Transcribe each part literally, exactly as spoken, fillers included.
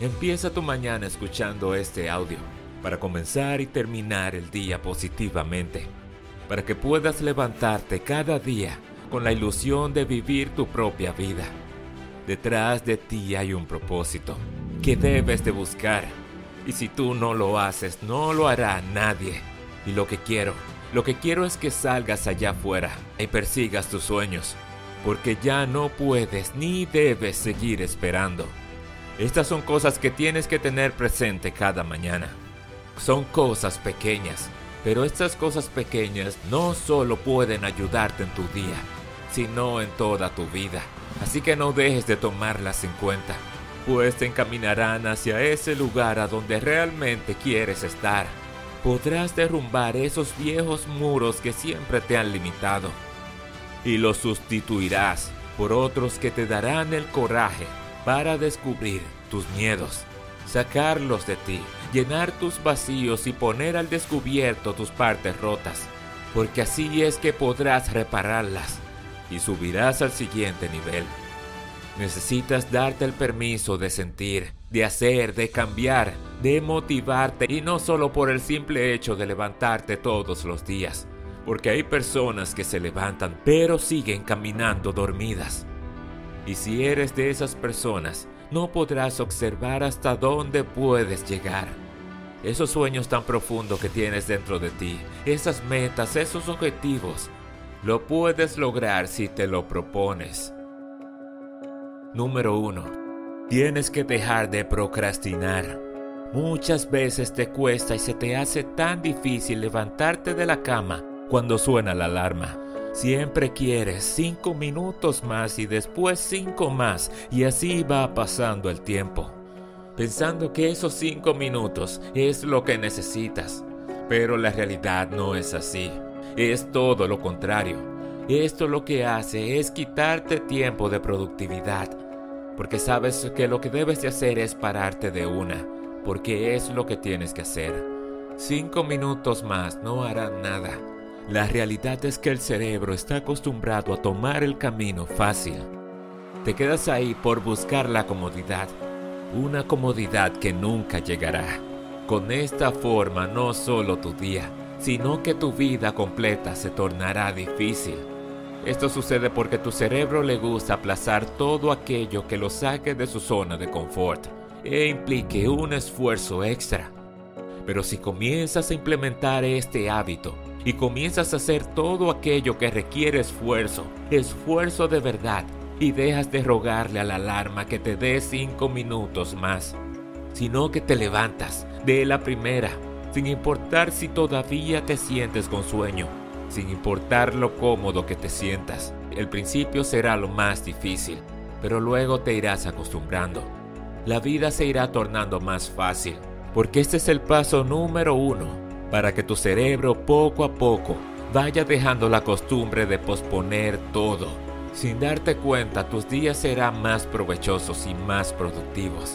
Empieza tu mañana escuchando este audio para comenzar y terminar el día positivamente, para que puedas levantarte cada día con la ilusión de vivir tu propia vida. Detrás de ti hay un propósito que debes de buscar, y si tú no lo haces, no lo hará nadie. Y lo que quiero, lo que quiero es que salgas allá afuera y persigas tus sueños, porque ya no puedes ni debes seguir esperando. Estas son cosas que tienes que tener presente cada mañana. Son cosas pequeñas, pero estas cosas pequeñas no solo pueden ayudarte en tu día, sino en toda tu vida. Así que no dejes de tomarlas en cuenta, pues te encaminarán hacia ese lugar a donde realmente quieres estar. Podrás derrumbar esos viejos muros que siempre te han limitado, y los sustituirás por otros que te darán el coraje para descubrir tus miedos, sacarlos de ti, llenar tus vacíos y poner al descubierto tus partes rotas, porque así es que podrás repararlas y subirás al siguiente nivel. Necesitas darte el permiso de sentir, de hacer, de cambiar, de motivarte, y no solo por el simple hecho de levantarte todos los días, porque hay personas que se levantan pero siguen caminando dormidas. Y si eres de esas personas, no podrás observar hasta dónde puedes llegar. Esos sueños tan profundos que tienes dentro de ti, esas metas, esos objetivos, lo puedes lograr si te lo propones. Número uno. Tienes que dejar de procrastinar. Muchas veces te cuesta y se te hace tan difícil levantarte de la cama cuando suena la alarma. Siempre quieres cinco minutos más y después cinco más, y así va pasando el tiempo, pensando que esos cinco minutos es lo que necesitas. Pero la realidad no es así, es todo lo contrario. Esto lo que hace es quitarte tiempo de productividad, porque sabes que lo que debes de hacer es pararte de una, porque es lo que tienes que hacer. Cinco minutos más no harán nada. La realidad es que el cerebro está acostumbrado a tomar el camino fácil. Te quedas ahí por buscar la comodidad, una comodidad que nunca llegará. Con esta forma no solo tu día, sino que tu vida completa se tornará difícil. Esto sucede porque tu cerebro le gusta aplazar todo aquello que lo saque de su zona de confort e implique un esfuerzo extra. Pero si comienzas a implementar este hábito y comienzas a hacer todo aquello que requiere esfuerzo, esfuerzo de verdad, y dejas de rogarle a la alarma que te dé cinco minutos más, sino que te levantas de la primera, sin importar si todavía te sientes con sueño, sin importar lo cómodo que te sientas. El principio será lo más difícil, pero luego te irás acostumbrando. La vida se irá tornando más fácil, porque este es el paso número uno para que tu cerebro poco a poco vaya dejando la costumbre de posponer todo. Sin darte cuenta, tus días serán más provechosos y más productivos.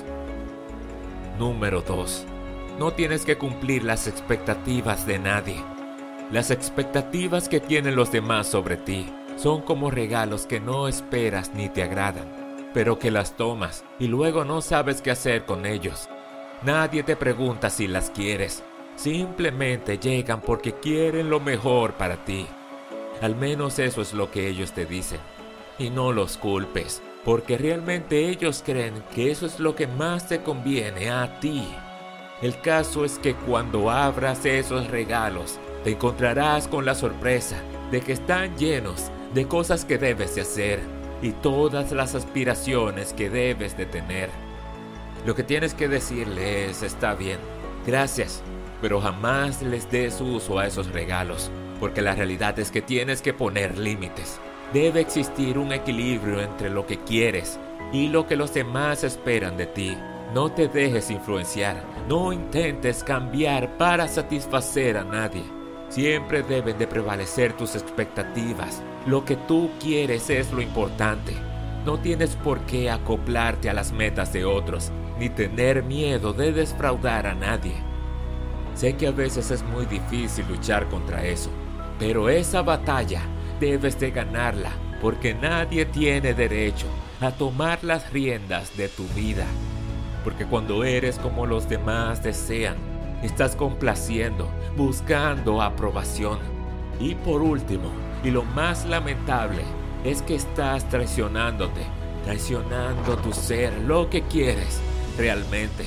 Número dos. No tienes que cumplir las expectativas de nadie. Las expectativas que tienen los demás sobre ti son como regalos que no esperas ni te agradan, pero que las tomas y luego no sabes qué hacer con ellos. Nadie te pregunta si las quieres. Simplemente llegan porque quieren lo mejor para ti. Al menos eso es lo que ellos te dicen. Y no los culpes, porque realmente ellos creen que eso es lo que más te conviene a ti. El caso es que cuando abras esos regalos, te encontrarás con la sorpresa de que están llenos de cosas que debes de hacer y todas las aspiraciones que debes de tener. Lo que tienes que decirle es: está bien, gracias, pero jamás les des uso a esos regalos, porque la realidad es que tienes que poner límites. Debe existir un equilibrio entre lo que quieres y lo que los demás esperan de ti. No te dejes influenciar, no intentes cambiar para satisfacer a nadie. Siempre deben de prevalecer tus expectativas. Lo que tú quieres es lo importante. No tienes por qué acoplarte a las metas de otros, ni tener miedo de defraudar a nadie. Sé que a veces es muy difícil luchar contra eso, pero esa batalla debes de ganarla, porque nadie tiene derecho a tomar las riendas de tu vida. Porque cuando eres como los demás desean, estás complaciendo, buscando aprobación. Y por último, y lo más lamentable, es que estás traicionándote, traicionando tu ser, lo que quieres realmente.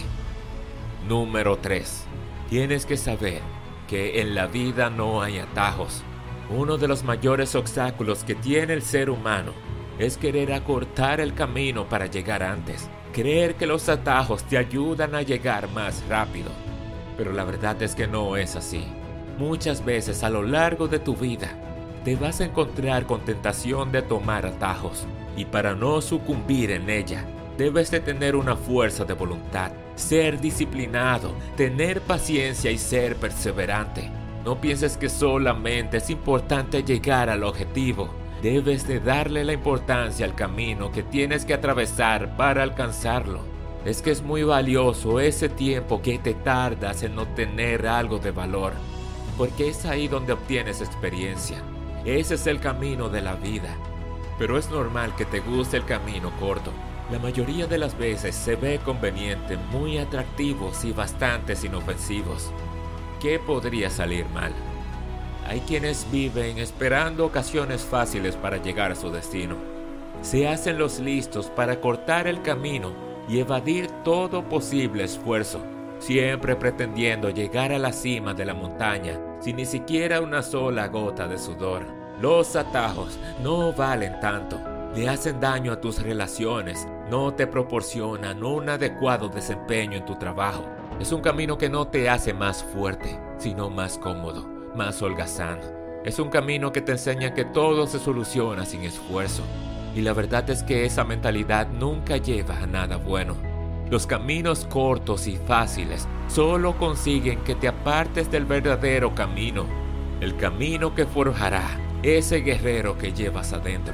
Número tres. Tienes que saber que en la vida no hay atajos. Uno de los mayores obstáculos que tiene el ser humano es querer acortar el camino para llegar antes. Creer que los atajos te ayudan a llegar más rápido. Pero la verdad es que no es así. Muchas veces a lo largo de tu vida te vas a encontrar con tentación de tomar atajos. Y para no sucumbir en ella, debes de tener una fuerza de voluntad, ser disciplinado, tener paciencia y ser perseverante. No pienses que solamente es importante llegar al objetivo. Debes de darle la importancia al camino que tienes que atravesar para alcanzarlo. Es que es muy valioso ese tiempo que te tardas en obtener algo de valor, porque es ahí donde obtienes experiencia. Ese es el camino de la vida. Pero es normal que te guste el camino corto. La mayoría de las veces se ve conveniente, muy atractivos y bastante inofensivos. ¿Qué podría salir mal? Hay quienes viven esperando ocasiones fáciles para llegar a su destino. Se hacen los listos para cortar el camino y evadir todo posible esfuerzo, siempre pretendiendo llegar a la cima de la montaña sin ni siquiera una sola gota de sudor. Los atajos no valen tanto, le hacen daño a tus relaciones, no te proporcionan un adecuado desempeño en tu trabajo. Es un camino que no te hace más fuerte, sino más cómodo, más holgazán. Es un camino que te enseña que todo se soluciona sin esfuerzo. Y la verdad es que esa mentalidad nunca lleva a nada bueno. Los caminos cortos y fáciles solo consiguen que te apartes del verdadero camino, el camino que forjará ese guerrero que llevas adentro.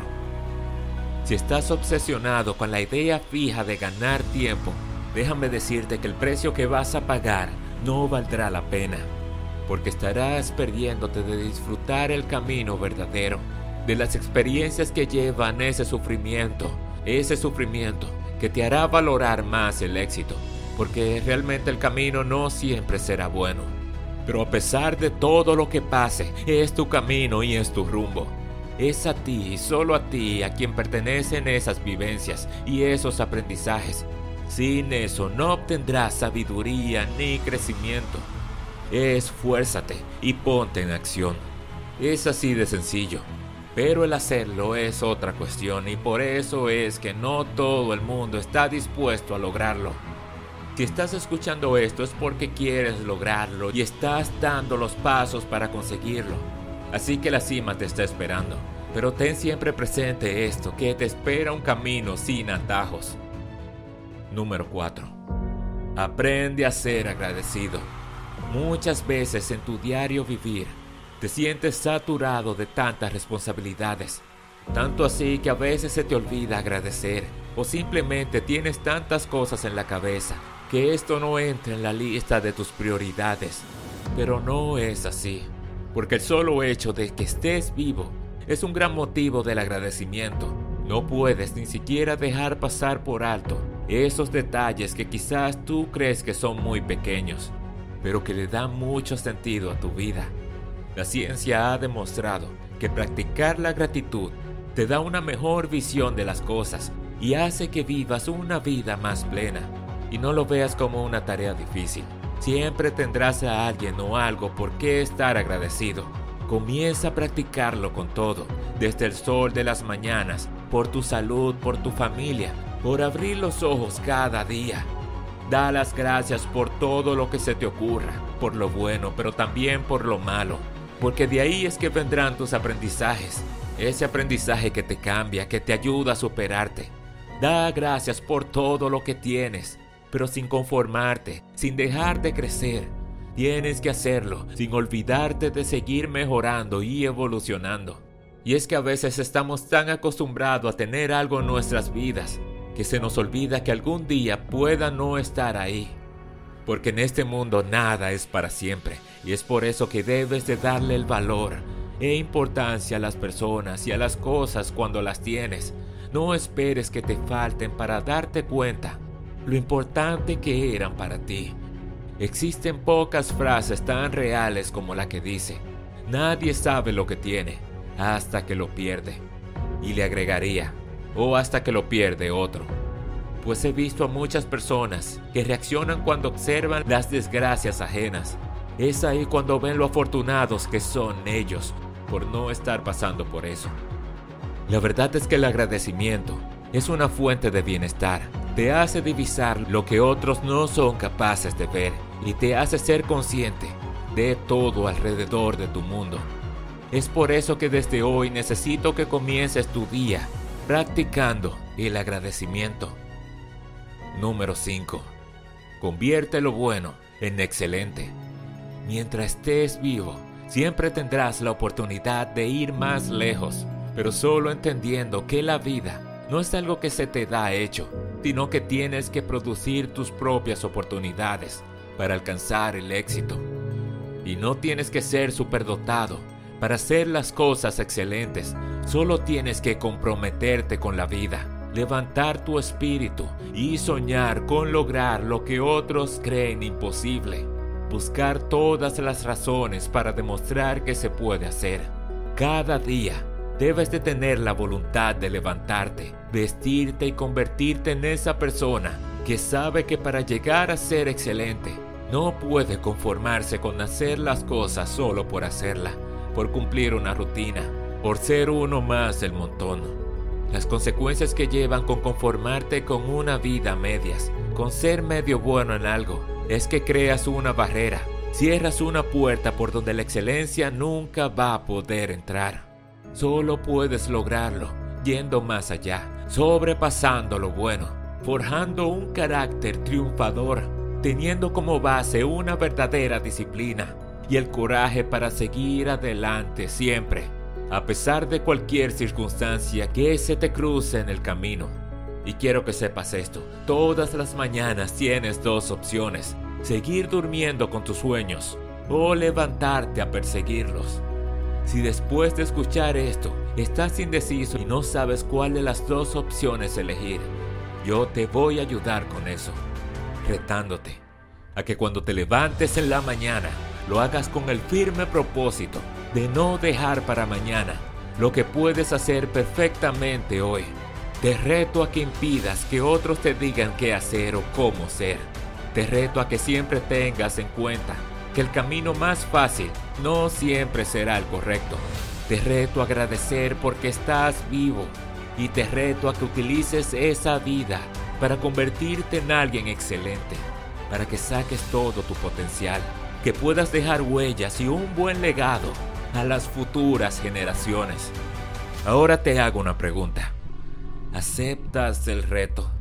Si estás obsesionado con la idea fija de ganar tiempo, déjame decirte que el precio que vas a pagar no valdrá la pena, porque estarás perdiéndote de disfrutar el camino verdadero, de las experiencias que llevan ese sufrimiento, ese sufrimiento que te hará valorar más el éxito, porque realmente el camino no siempre será bueno. Pero a pesar de todo lo que pase, es tu camino y es tu rumbo. Es a ti y solo a ti a quien pertenecen esas vivencias y esos aprendizajes. Sin eso no obtendrás sabiduría ni crecimiento. Esfuérzate y ponte en acción. Es así de sencillo. Pero el hacerlo es otra cuestión y por eso es que no todo el mundo está dispuesto a lograrlo. Si estás escuchando esto es porque quieres lograrlo y estás dando los pasos para conseguirlo. Así que la cima te está esperando. Pero ten siempre presente esto, que te espera un camino sin atajos. Número cuatro. Aprende a ser agradecido. Muchas veces en tu diario vivir te sientes saturado de tantas responsabilidades, tanto así que a veces se te olvida agradecer o simplemente tienes tantas cosas en la cabeza que esto no entra en la lista de tus prioridades. Pero no es así, porque el solo hecho de que estés vivo es un gran motivo del agradecimiento. No puedes ni siquiera dejar pasar por alto esos detalles que quizás tú crees que son muy pequeños, pero que le dan mucho sentido a tu vida. La ciencia ha demostrado que practicar la gratitud te da una mejor visión de las cosas y hace que vivas una vida más plena y no lo veas como una tarea difícil. Siempre tendrás a alguien o algo por qué estar agradecido. Comienza a practicarlo con todo, desde el sol de las mañanas, por tu salud, por tu familia, por abrir los ojos cada día. Da las gracias por todo lo que se te ocurra, por lo bueno, pero también por lo malo. Porque de ahí es que vendrán tus aprendizajes, ese aprendizaje que te cambia, que te ayuda a superarte. Da gracias por todo lo que tienes, pero sin conformarte, sin dejar de crecer. Tienes que hacerlo sin olvidarte de seguir mejorando y evolucionando. Y es que a veces estamos tan acostumbrados a tener algo en nuestras vidas que se nos olvida que algún día pueda no estar ahí. Porque en este mundo nada es para siempre y es por eso que debes de darle el valor e importancia a las personas y a las cosas cuando las tienes. No esperes que te falten para darte cuenta lo importante que eran para ti. Existen pocas frases tan reales como la que dice: nadie sabe lo que tiene hasta que lo pierde. Y le agregaría: o hasta que lo pierde otro. Pues he visto a muchas personas que reaccionan cuando observan las desgracias ajenas. Es ahí cuando ven lo afortunados que son ellos por no estar pasando por eso. La verdad es que el agradecimiento es una fuente de bienestar. Te hace divisar lo que otros no son capaces de ver y te hace ser consciente de todo alrededor de tu mundo. Es por eso que desde hoy necesito que comiences tu día practicando el agradecimiento. Número cinco. Convierte lo bueno en excelente. Mientras estés vivo, siempre tendrás la oportunidad de ir más lejos, pero solo entendiendo que la vida no es algo que se te da hecho, sino que tienes que producir tus propias oportunidades para alcanzar el éxito. Y no tienes que ser superdotado para hacer las cosas excelentes, solo tienes que comprometerte con la vida, levantar tu espíritu y soñar con lograr lo que otros creen imposible. Buscar todas las razones para demostrar que se puede hacer. Cada día debes de tener la voluntad de levantarte, vestirte y convertirte en esa persona que sabe que para llegar a ser excelente no puede conformarse con hacer las cosas solo por hacerla, por cumplir una rutina, por ser uno más del montón. Las consecuencias que llevan con conformarte con una vida a medias, con ser medio bueno en algo, es que creas una barrera, cierras una puerta por donde la excelencia nunca va a poder entrar. Solo puedes lograrlo yendo más allá, sobrepasando lo bueno, forjando un carácter triunfador, teniendo como base una verdadera disciplina y el coraje para seguir adelante siempre, a pesar de cualquier circunstancia que se te cruce en el camino. Y quiero que sepas esto: todas las mañanas tienes dos opciones: seguir durmiendo con tus sueños o levantarte a perseguirlos. Si después de escuchar esto estás indeciso y no sabes cuál de las dos opciones elegir, yo te voy a ayudar con eso, retándote a que cuando te levantes en la mañana lo hagas con el firme propósito de no dejar para mañana lo que puedes hacer perfectamente hoy. Te reto a que impidas que otros te digan qué hacer o cómo ser. Te reto a que siempre tengas en cuenta que el camino más fácil no siempre será el correcto. Te reto a agradecer porque estás vivo y te reto a que utilices esa vida para convertirte en alguien excelente, para que saques todo tu potencial, que puedas dejar huellas y un buen legado a las futuras generaciones. Ahora te hago una pregunta: ¿aceptas el reto?